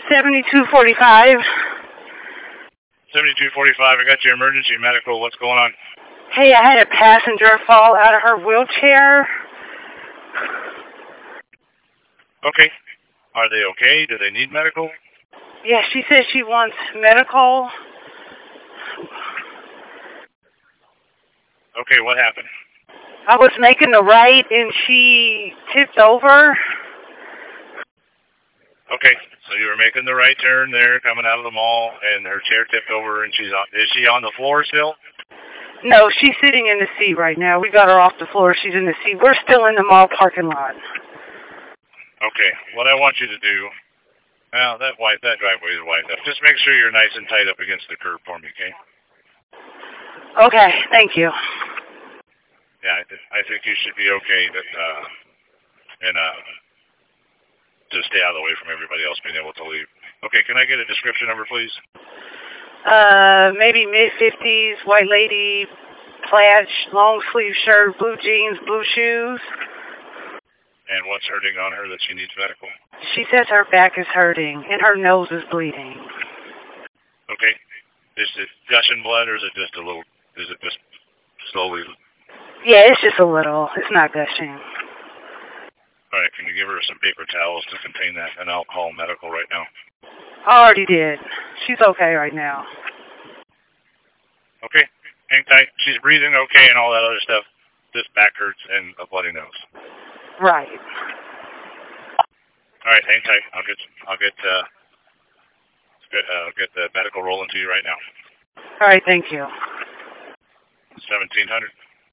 7245. 7245, I got your emergency medical. What's going on? Hey, I had a passenger fall out of her wheelchair. Okay. Are they okay? Do they need medical? Yeah, she says she wants medical. Okay, what happened? I was making the right and she tipped over. Okay, so you were making the right turn there, coming out of the mall, and her chair tipped over, and is she on the floor still? No, she's sitting in the seat right now. We got her off the floor. She's in the seat. We're still in the mall parking lot. Okay, what I want you to do, well, that driveway is wide enough. Just make sure you're nice and tight up against the curb for me, okay? Okay, thank you. Yeah, I think you should be okay, just stay out of the way from everybody else being able to leave. Okay, can I get a description number, please? Maybe mid-50s, white lady, plaid, long sleeve shirt, blue jeans, blue shoes. And what's hurting on her that she needs medical? She says her back is hurting and her nose is bleeding. Okay. Is it gushing blood or is it just slowly? Yeah, it's just a little. It's not gushing. All right, can you give her some paper towels to contain that, and I'll call medical right now. I already did. She's okay right now. Okay, hang tight. She's breathing okay and all that other stuff. Just back hurts and a bloody nose. Right. All right, hang tight. I'll get the medical rolling to you right now. All right, thank you. 1700.